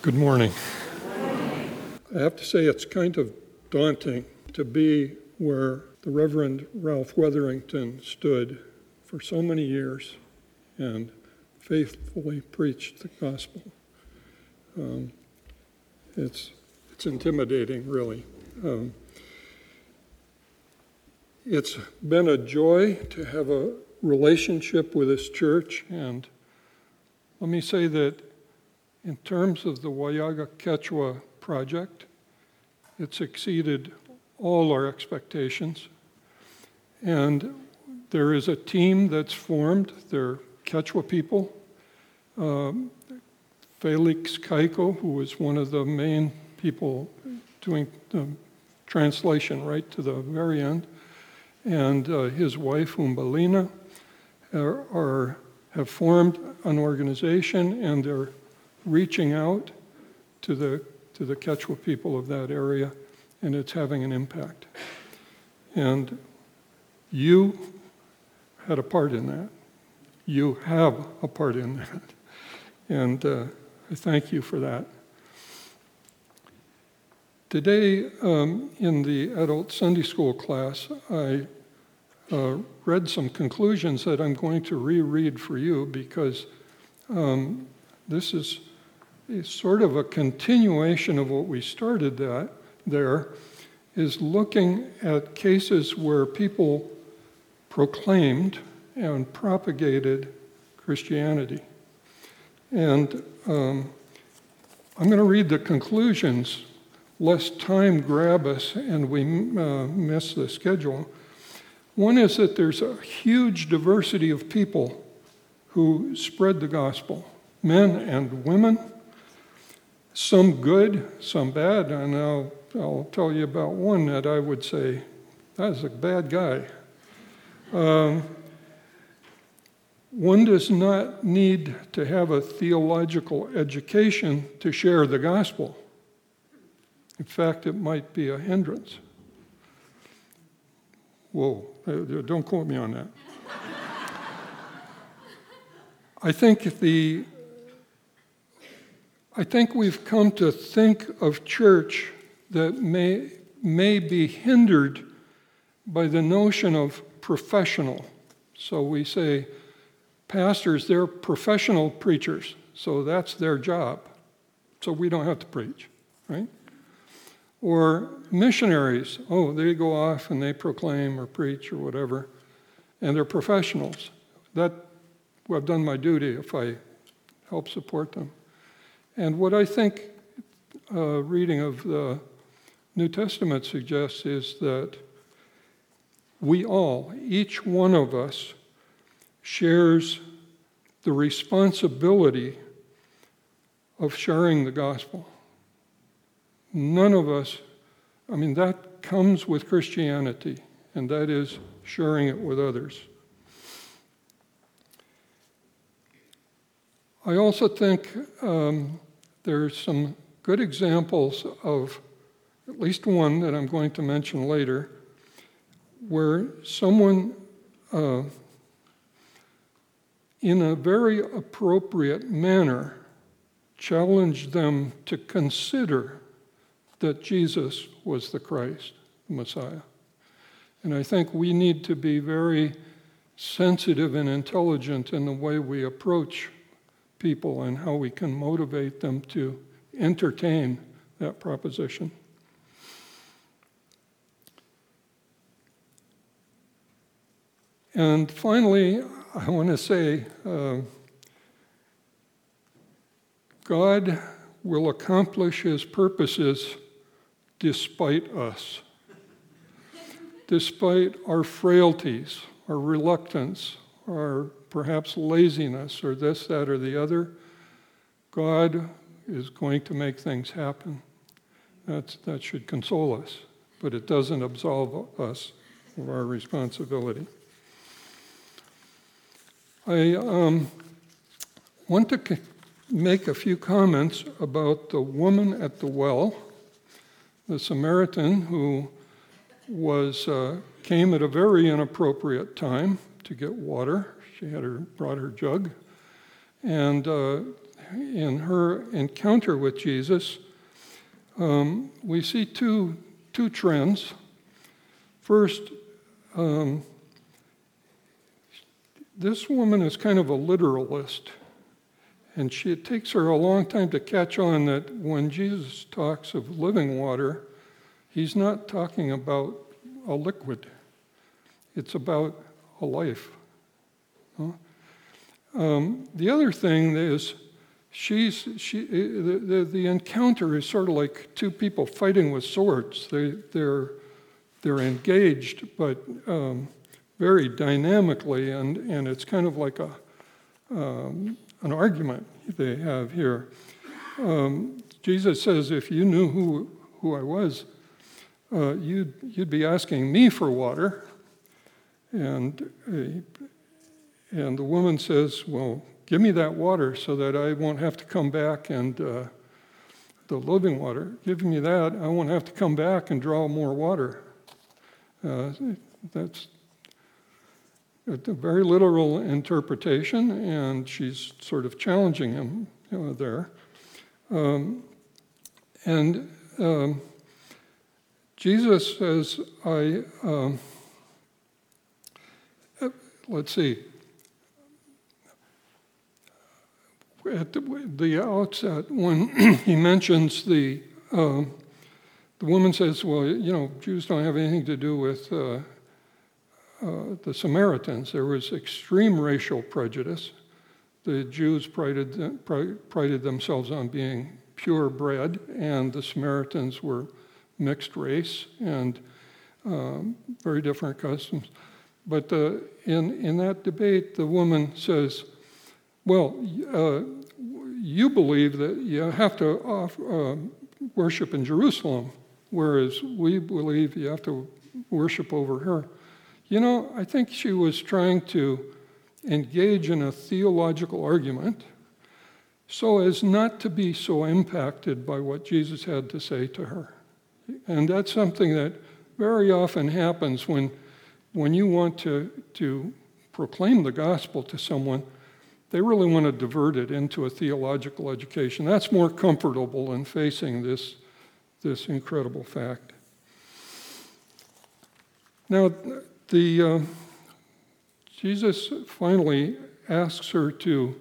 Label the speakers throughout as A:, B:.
A: Good morning. I have to say it's kind of daunting to be where the Reverend Ralph Wetherington stood for so many years and faithfully preached the gospel. It's intimidating, really. It's been a joy to have a relationship with this church, and let me say that in terms of the Wayaga Quechua project, it's exceeded all our expectations. And there is a team that's formed. They're Quechua people. Felix Kaiko, who was one of the main people doing the translation right to the very end, and his wife, Umbalina, have formed an organization, and they're reaching out to the Quechua people of that area, and it's having an impact. And you had a part in that. You have a part in that. And I thank you for that. Today, in the adult Sunday school class, I read some conclusions that I'm going to reread for you because this is sort of a continuation of what we started there, is looking at cases where people proclaimed and propagated Christianity. And I'm going to read the conclusions, lest time grab us and we miss the schedule. One is that there's a huge diversity of people who spread the gospel, men and women, some good, some bad, and I'll tell you about one that I would say, that's a bad guy. One does not need to have a theological education to share the gospel. In fact, it might be a hindrance. Whoa, don't quote me on that. I think we've come to think of church that may be hindered by the notion of professional. So we say, pastors, they're professional preachers, so that's their job. So we don't have to preach, right? Or missionaries, they go off and they proclaim or preach or whatever, and they're professionals. I've done my duty if I help support them. And what I think reading of the New Testament suggests is that we all, each one of us, shares the responsibility of sharing the gospel. None of us, that comes with Christianity, and that is sharing it with others. I also think there's some good examples of, at least one that I'm going to mention later, where someone in a very appropriate manner challenged them to consider that Jesus was the Christ, the Messiah. And I think we need to be very sensitive and intelligent in the way we approach people and how we can motivate them to entertain that proposition. And finally, I want to say, God will accomplish his purposes despite us, despite our frailties, our reluctance, our perhaps laziness, or this, that, or the other. God is going to make things happen. That should console us, but it doesn't absolve us of our responsibility. I want to make a few comments about the woman at the well, the Samaritan who came at a very inappropriate time to get water. She brought her jug, and in her encounter with Jesus, we see two trends. First, this woman is kind of a literalist, and it takes her a long time to catch on that when Jesus talks of living water, he's not talking about a liquid. It's about a life. The other thing is, the encounter is sort of like two people fighting with swords. They're engaged, but very dynamically, and it's kind of like an argument they have here. Jesus says, if you knew who I was, you'd be asking me for water. And the woman says, well, give me that water so that I won't have to come back and the living water. Give me that, I won't have to come back and draw more water. That's a very literal interpretation, and she's sort of challenging him there. Jesus says, let's see. At the outset, when he mentions the woman says, well, Jews don't have anything to do with the Samaritans. There was extreme racial prejudice. The Jews prided themselves on being purebred, and the Samaritans were mixed race and very different customs. But in that debate, the woman says, well, you believe that you have to worship in Jerusalem, whereas we believe you have to worship over here. I think she was trying to engage in a theological argument so as not to be so impacted by what Jesus had to say to her. And that's something that very often happens when you want to proclaim the gospel to someone. They really want to divert it into a theological education. That's more comfortable than facing this incredible fact. Now, Jesus finally asks her to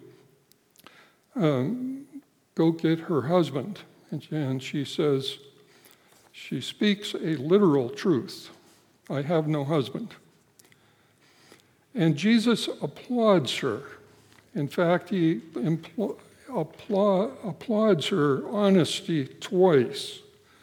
A: go get her husband, and she says, she speaks a literal truth. I have no husband. And Jesus applauds her. In fact, he applauds her honesty twice.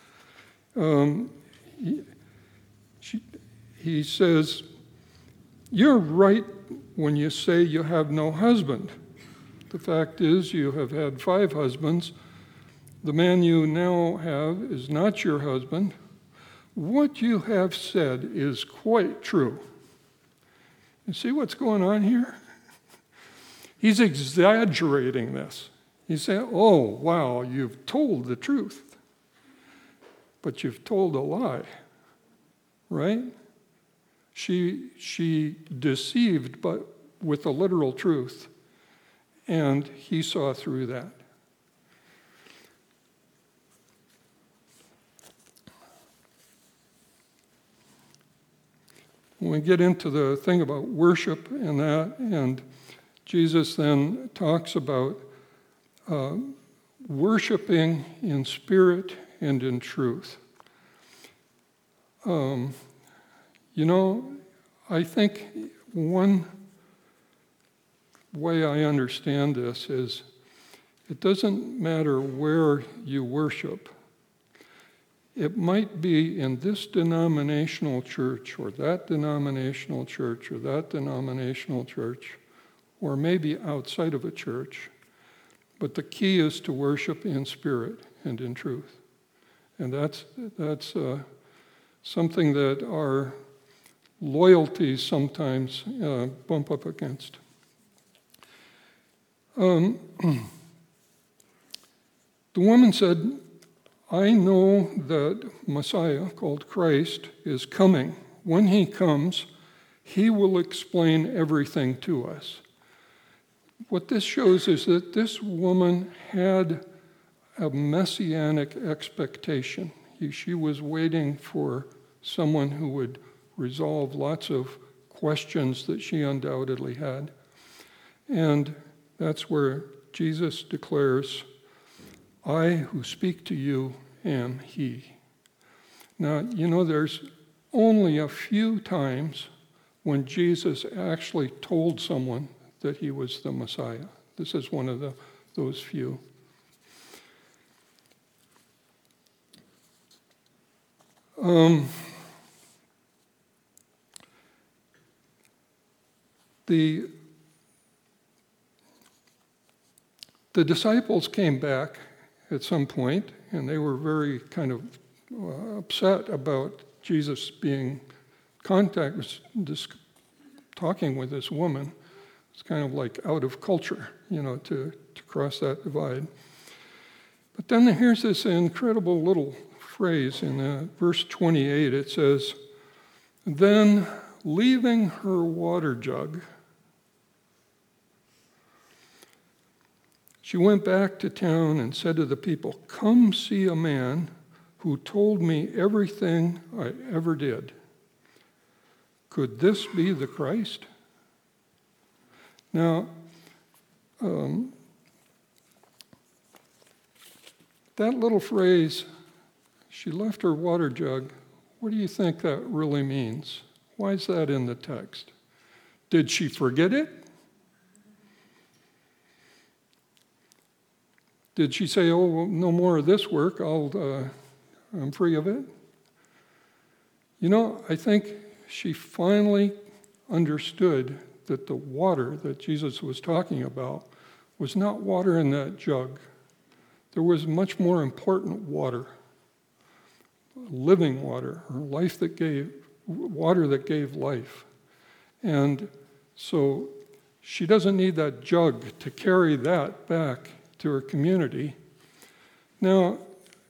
A: He says, you're right when you say you have no husband. The fact is, you have had 5 husbands. The man you now have is not your husband. What you have said is quite true. You see what's going on here? He's exaggerating this. He's saying, oh, wow, you've told the truth, but you've told a lie, right? She deceived, but with the literal truth, and he saw through that. When we get into the thing about worship and that, and Jesus then talks about worshiping in spirit and in truth. I think one way I understand this is it doesn't matter where you worship. It might be in this denominational church or that denominational church or that denominational church, or maybe outside of a church. But the key is to worship in spirit and in truth. And that's something that our loyalties sometimes bump up against. The woman said, I know that Messiah, called Christ, is coming. When he comes, he will explain everything to us. what this shows is that this woman had a messianic expectation. She was waiting for someone who would resolve lots of questions that she undoubtedly had. And that's where Jesus declares, "I who speak to you am he." Now, there's only a few times when Jesus actually told someone that he was the Messiah. This is one of those few. The disciples came back at some point, and they were very kind of upset about Jesus being talking with this woman. It's kind of like out of culture, to cross that divide. But then here's this incredible little phrase in verse 28. It says, "Then leaving her water jug, she went back to town and said to the people, 'Come see a man who told me everything I ever did. Could this be the Christ?'" Now, that little phrase, "she left her water jug," what do you think that really means? Why is that in the text? Did she forget it? Did she say, "Oh, well, no more of this work, I'm free of it"? I think she finally understood that the water that Jesus was talking about was not water in that jug. There was much more important water, living water, or water that gave life. And so she doesn't need that jug to carry that back to her community. Now,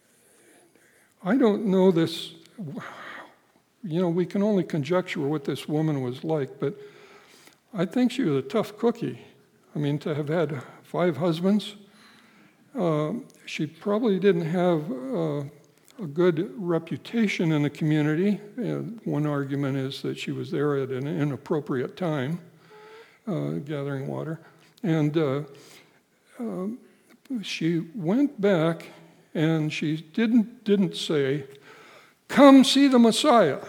A: I don't know this, we can only conjecture what this woman was like, but I think she was a tough cookie. To have had 5 husbands, she probably didn't have a good reputation in the community. One argument is that she was there at an inappropriate time, gathering water. And she went back and she didn't say, "Come see the Messiah,"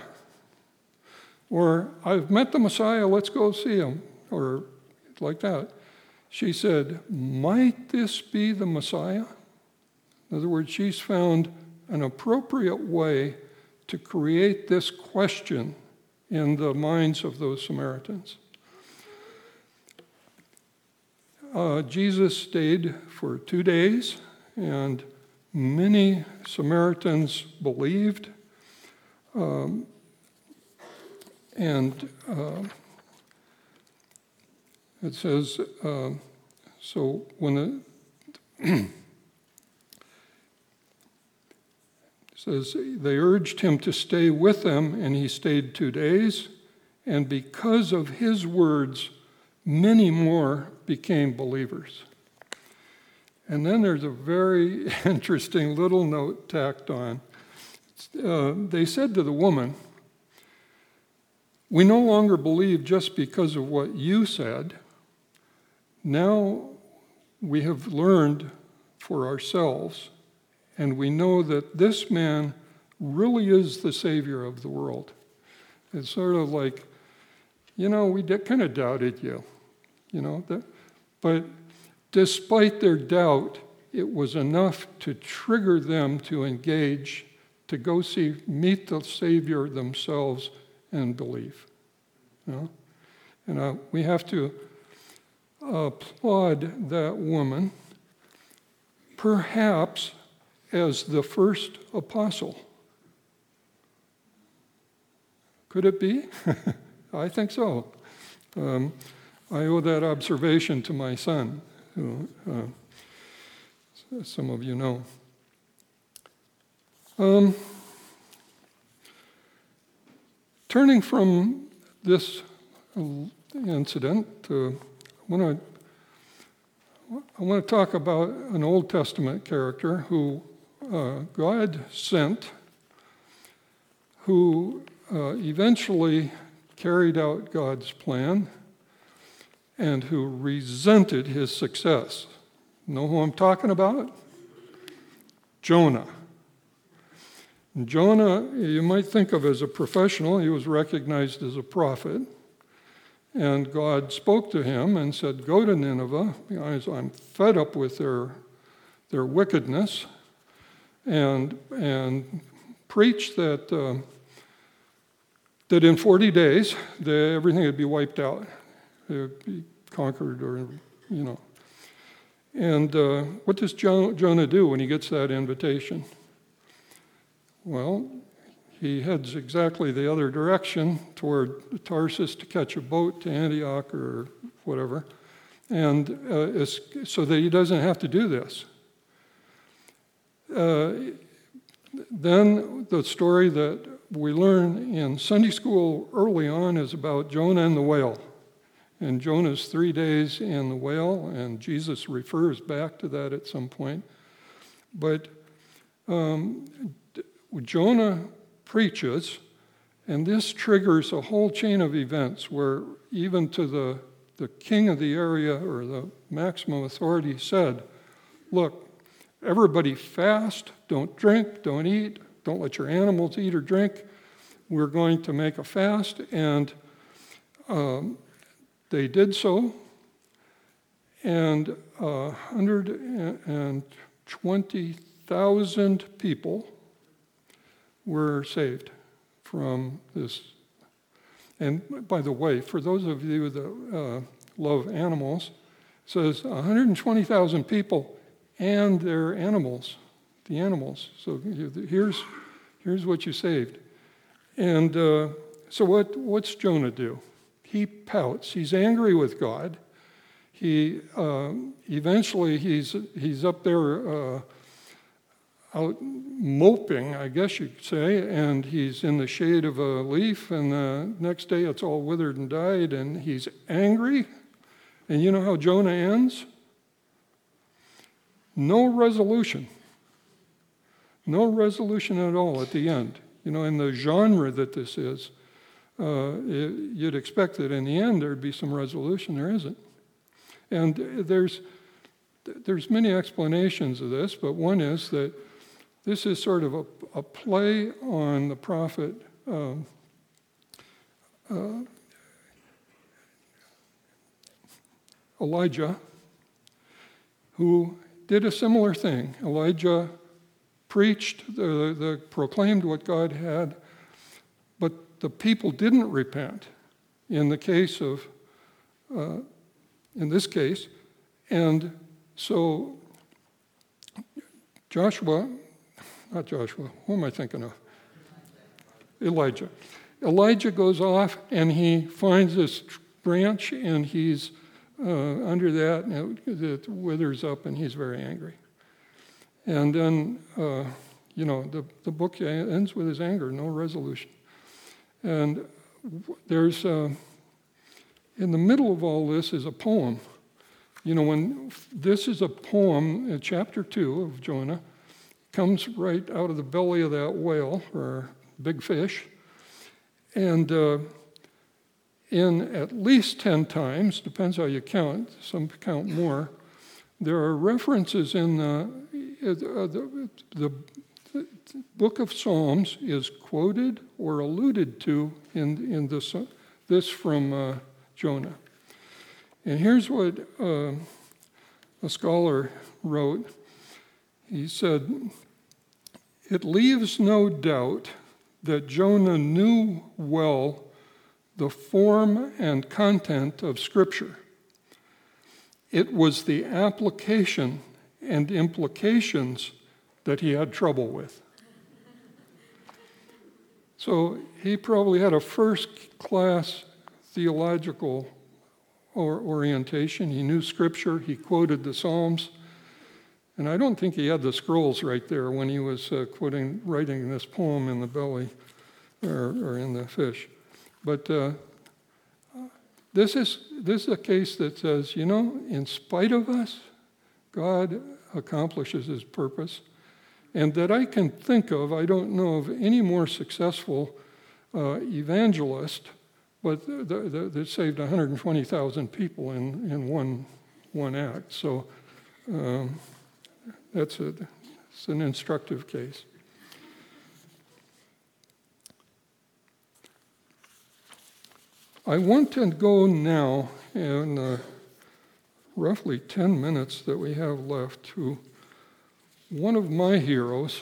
A: or "I've met the Messiah, let's go see him," or like that. She said, "Might this be the Messiah?" In other words, she's found an appropriate way to create this question in the minds of those Samaritans. Jesus stayed for 2 days, and many Samaritans believed. It says, so when it says, they urged him to stay with them, and he stayed 2 days. And because of his words, many more became believers. And then there's a very interesting little note tacked on. They said to the woman, "We no longer believe just because of what you said. Now we have learned for ourselves, and we know that this man really is the Savior of the world." It's sort of like, we kind of doubted you, but despite their doubt, it was enough to trigger them to engage, to go meet the Savior themselves and believe. And we have to applaud that woman, perhaps as the first apostle. Could it be? I think so. I owe that observation to my son, who some of you know. Turning from this incident, I want to I want to talk about an Old Testament character who God sent, who eventually carried out God's plan, and who resented his success. Know who I'm talking about? Jonah. Jonah, you might think of as a professional. He was recognized as a prophet. And God spoke to him and said, go to Nineveh. I'm fed up with their wickedness. And preach that in 40 days, everything would be wiped out. It would be conquered And what does Jonah do when he gets that invitation? Well, he heads exactly the other direction toward Tarsus to catch a boat to Antioch or whatever, and so that he doesn't have to do this. Then the story that we learn in Sunday school early on is about Jonah and the whale. And Jonah's 3 days in the whale, and Jesus refers back to that at some point. But Jonah preaches, and this triggers a whole chain of events where even to the king of the area or the maximum authority said, look, everybody fast, don't drink, don't eat, don't let your animals eat or drink. We're going to make a fast. And they did so, and 120,000 people were saved from this. And by the way, for those of you that love animals, it says 120,000 people and their animals, the animals. So here's what you saved. And so what's Jonah do? He pouts. He's angry with God. He eventually he's up there out moping, I guess you could say, and he's in the shade of a leaf, and the next day it's all withered and died, and he's angry. And you know how Jonah ends? No resolution. No resolution at all at the end. In the genre that this is, you'd expect that in the end there'd be some resolution. There isn't. And there's many explanations of this, but one is that this is sort of a play on the prophet Elijah, who did a similar thing. Elijah preached, proclaimed what God had, but the people didn't repent in the case of, in this case. And so who am I thinking of? Elijah. Elijah goes off and he finds this branch and he's under that and it withers up and he's very angry. And then, the book ends with his anger, no resolution. And there's, in the middle of all this is a poem. When this is a poem, chapter 2 of Jonah, comes right out of the belly of that whale, or big fish. And in at least 10 times, depends how you count, some count more, there are references in the book of Psalms is quoted or alluded to in this from Jonah. And here's what a scholar wrote. He said, "It leaves no doubt that Jonah knew well the form and content of Scripture. It was the application and implications that he had trouble with." So he probably had a first-class theological orientation. He knew Scripture. He quoted the Psalms. And I don't think he had the scrolls right there when he was writing this poem in the belly or in the fish. But this is a case that says, in spite of us, God accomplishes his purpose, and that I can think of, I don't know of any more successful evangelist, but that saved 120,000 people in one act. So it's an instructive case. I want to go now in roughly 10 minutes that we have left to one of my heroes,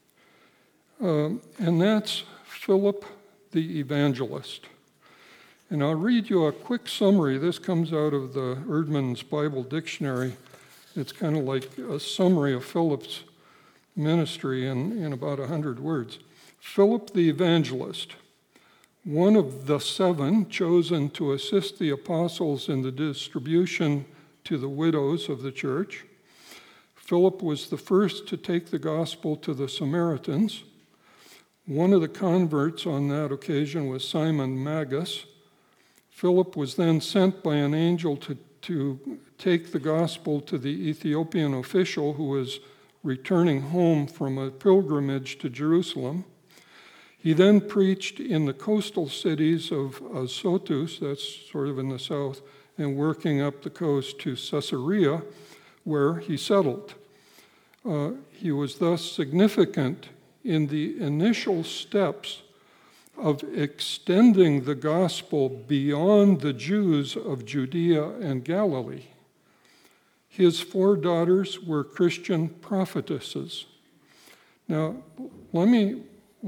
A: and that's Philip the Evangelist. And I'll read you a quick summary. This comes out of the Eerdmans Bible Dictionary. It's kind of like a summary of Philip's ministry in about 100 words. Philip the Evangelist, one of the 7 chosen to assist the apostles in the distribution to the widows of the church. Philip was the first to take the gospel to the Samaritans. One of the converts on that occasion was Simon Magus. Philip was then sent by an angel to take the gospel to the Ethiopian official who was returning home from a pilgrimage to Jerusalem. He then preached in the coastal cities of Azotus, that's sort of in the south, and working up the coast to Caesarea, where he settled. He was thus significant in the initial steps of extending the gospel beyond the Jews of Judea and Galilee. His 4 daughters were Christian prophetesses. Now, let me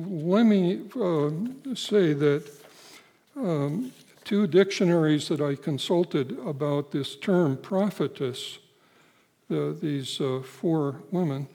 A: say that 2 dictionaries that I consulted about this term prophetess, these 4 women,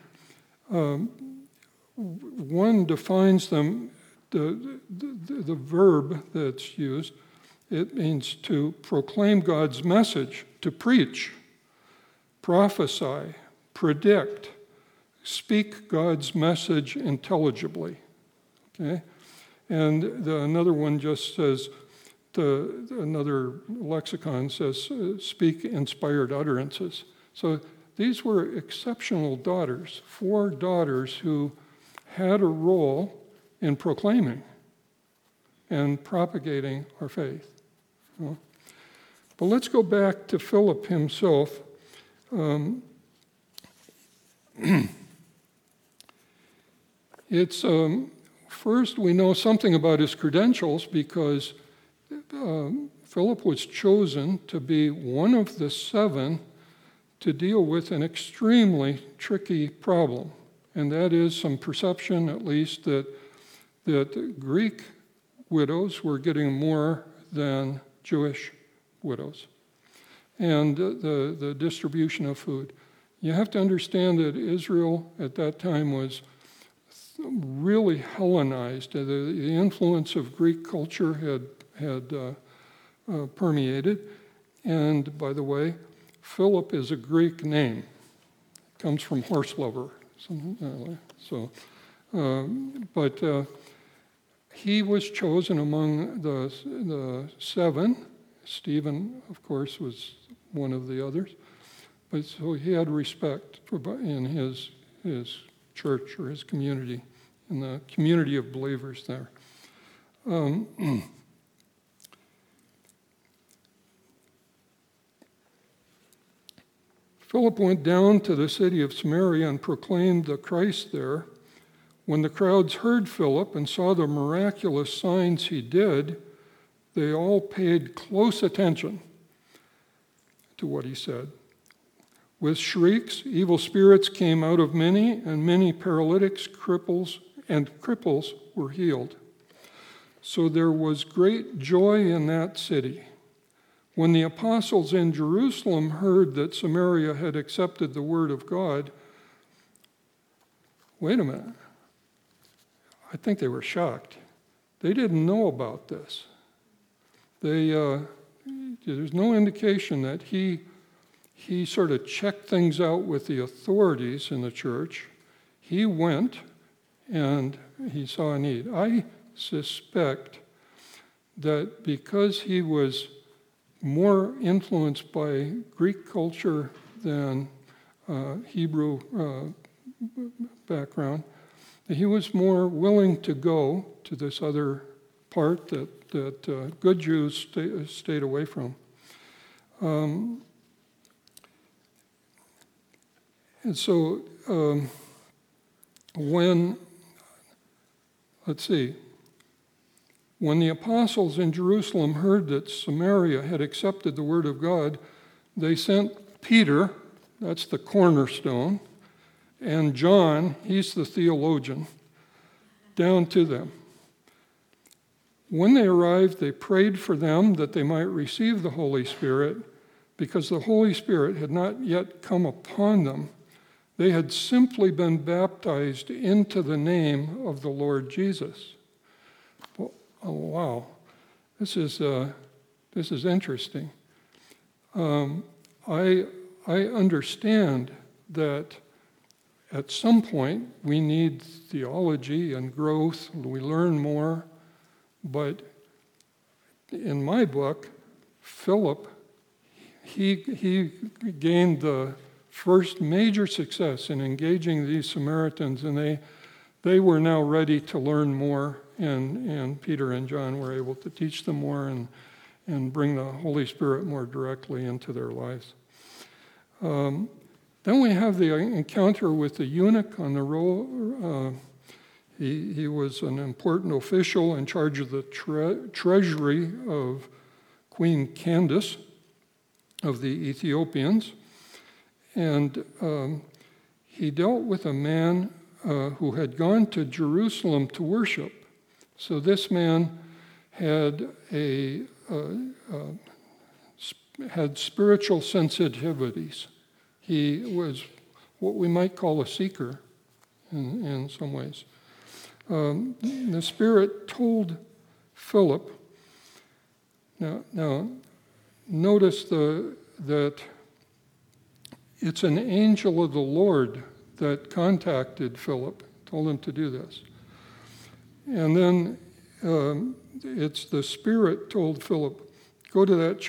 A: one defines them, the verb that's used, it means to proclaim God's message, to preach, prophesy, predict, speak God's message intelligibly. Okay? And another one just says, another lexicon says, speak inspired utterances. So these were exceptional daughters, 4 daughters who had a role in proclaiming and propagating our faith. But let's go back to Philip himself. First, we know something about his credentials because Philip was chosen to be one of the 7 to deal with an extremely tricky problem, and that is some perception, at least, that Greek widows were getting more than Jewish widows, and the distribution of food. You have to understand that Israel at that time was really Hellenized. The influence of Greek culture had permeated. And by the way, Philip is a Greek name. It comes from horse lover. But he was chosen among the 7. Stephen, of course, was one of the others. But so he had respect in his church or his community, in the community of believers there. Philip went down to the city of Samaria and proclaimed the Christ there. When the crowds heard Philip and saw the miraculous signs he did, they all paid close attention to what he said. With shrieks, evil spirits came out of many, and many paralytics, cripples were healed. So there was great joy in that city. When the apostles in Jerusalem heard that Samaria had accepted the word of God, wait a minute, I think they were shocked. They didn't know about this. There's no indication that he sort of checked things out with the authorities in the church. He went and he saw a need. I suspect that because he was more influenced by Greek culture than Hebrew background, he was more willing to go to this other part that good Jews stayed away from. And so when the apostles in Jerusalem heard that Samaria had accepted the word of God, they sent Peter, that's the cornerstone, and John, he's the theologian, down to them. When they arrived, they prayed for them that they might receive the Holy Spirit, because the Holy Spirit had not yet come upon them. They had simply been baptized into the name of the Lord Jesus. Well, oh, wow, this is interesting. I understand that at some point we need theology and growth, we learn more, but in my book, Philip, he gained the first major success in engaging these Samaritans, and they were now ready to learn more, and Peter and John were able to teach them more and bring the Holy Spirit more directly into their lives. Then we have the encounter with the eunuch on the road. He was an important official in charge of the treasury of Queen Candace of the Ethiopians. And he dealt with a man who had gone to Jerusalem to worship. So this man had had spiritual sensitivities. He was what we might call a seeker in some ways. The Spirit told Philip. Now notice that it's an angel of the Lord that contacted Philip, told him to do this. And then it's the Spirit told Philip, go to that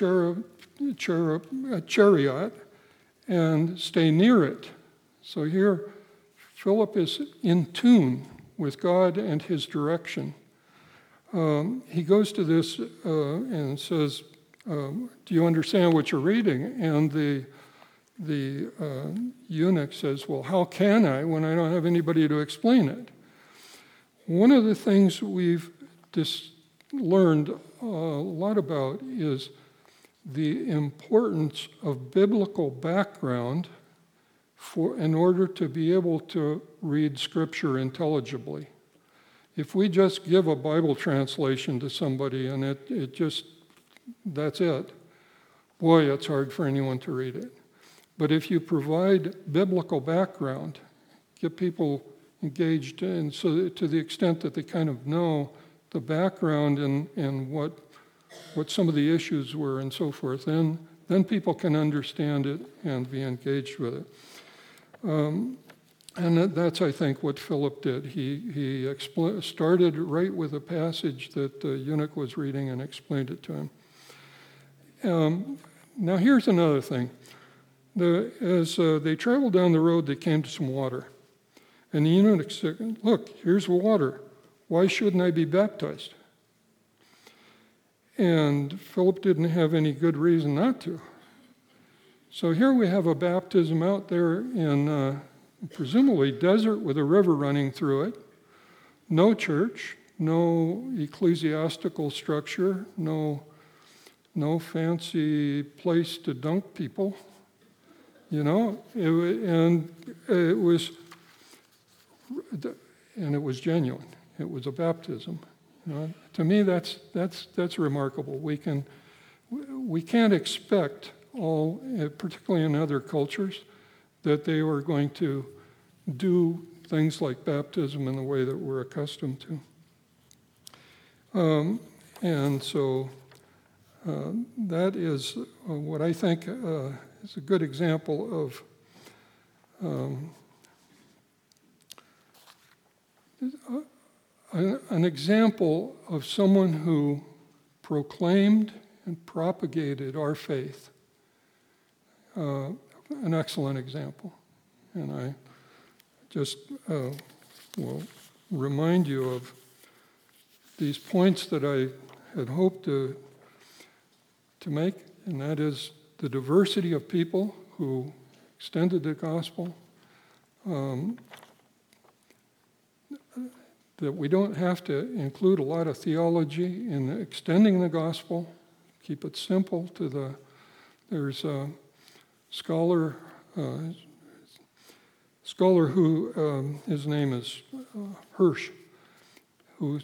A: chariot and stay near it. So here, Philip is in tune with God and his direction. He goes to this and says, do you understand what you're reading? And the eunuch says, well, how can I when I don't have anybody to explain it? One of the things we've just learned a lot about is the importance of biblical background in order to be able to read Scripture intelligibly. If we just give a Bible translation to somebody and it just, that's it, boy, it's hard for anyone to read it. But if you provide biblical background, get people engaged in, so to the extent that they kind of know the background and what some of the issues were and so forth, then people can understand it and be engaged with it. And that's, I think, what Philip did. He started right with a passage that the eunuch was reading and explained it to him. Now here's another thing. As they traveled down the road, they came to some water. And the eunuch said, look, here's water. Why shouldn't I be baptized? And Philip didn't have any good reason not to. So here we have a baptism out there in presumably desert with a river running through it. No church, no ecclesiastical structure, no fancy place to dunk people. You know, it was genuine. It was a baptism. You know, to me, that's remarkable. We can't expect all, particularly in other cultures, that they were going to do things like baptism in the way that we're accustomed to. And so that is what I think is a good example of an example of someone who proclaimed and propagated our faith. An excellent example. And I just will remind you of these points that I had hoped to make, and that is the diversity of people who extended the gospel, that we don't have to include a lot of theology in extending the gospel. Keep it simple there's a scholar who, his name is Hirsch, who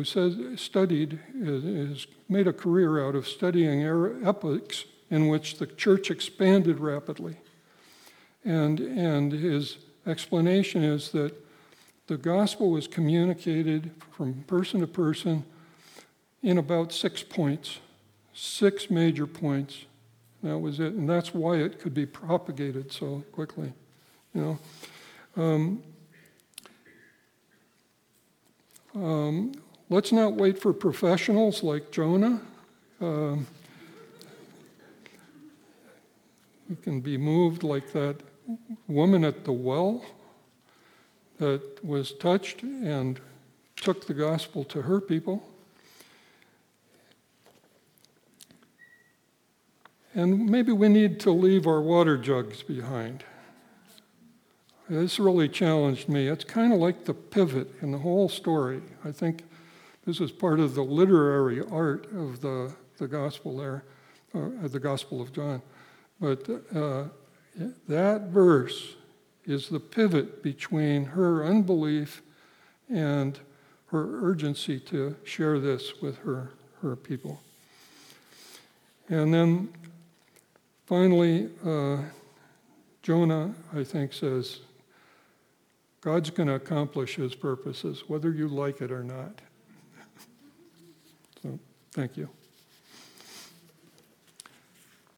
A: has made a career out of studying epochs in which the church expanded rapidly. And his explanation is that the gospel was communicated from person to person in about 6 points, 6 major points. That was it, and that's why it could be propagated so quickly. Let's not wait for professionals like Jonah. We can be moved like that woman at the well that was touched and took the gospel to her people. And maybe we need to leave our water jugs behind. This really challenged me. It's kind of like the pivot in the whole story. I think this is part of the literary art of the gospel there, the Gospel of John. But that verse is the pivot between her unbelief and her urgency to share this with her people. And then finally, Jonah, I think, says, God's going to accomplish his purposes, whether you like it or not. So, thank you.